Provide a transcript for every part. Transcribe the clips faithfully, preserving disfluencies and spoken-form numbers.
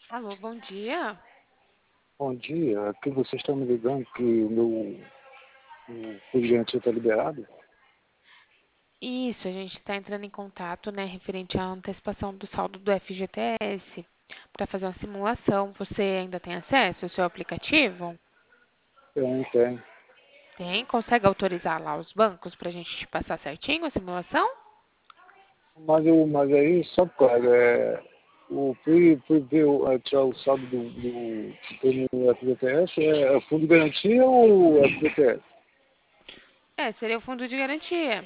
Alô, bom dia. Bom dia, aqui vocês estão me ligando que o meu o cliente está liberado? Isso, a gente está entrando em contato, né, referente à antecipação do saldo do F G T S para fazer uma simulação. Você ainda tem acesso ao seu aplicativo? Tem, tem. Tem? Consegue autorizar lá os bancos para a gente te passar certinho a simulação? Mas, eu, mas aí, só claro, é, o fui, fui ver, o- é, tirar o saldo do, do, do F G T S, é, é fundo de garantia ou F G T S? É, seria o fundo de garantia.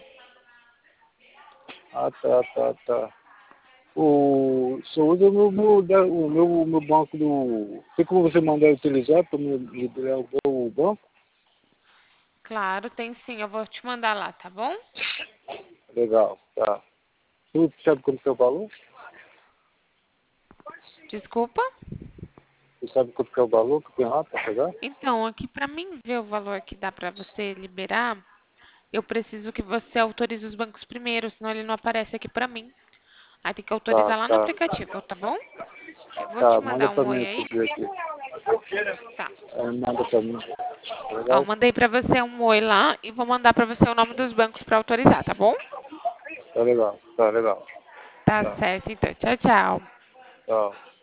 Ah, tá, tá, tá. O senhor usa o meu, meu, da- o meu, meu banco do... Tem como você mandar utilizar para me liberar o, o banco? Claro, tem sim. Eu vou te mandar lá, tá bom? Legal, tá. Tu sabe quanto que é o valor? Desculpa? Tu sabe quanto que é o valor que tem lá para pegar? Então, aqui para mim ver o valor que dá para você liberar, eu preciso que você autorize os bancos primeiro, senão ele não aparece aqui para mim. Aí tem que Tá, autorizar lá no tá. aplicativo, tá bom? Eu vou te Tá, manda mandar pra um mim oi esse aí. dia aqui. Tá. É, manda pra mim. Tá Ó, legal? mandei pra você um oi lá e vou mandar pra você o nome dos bancos pra autorizar, tá bom? Tá legal, tá legal. Tá Tá, certo, então. Tchau, tchau. tchau.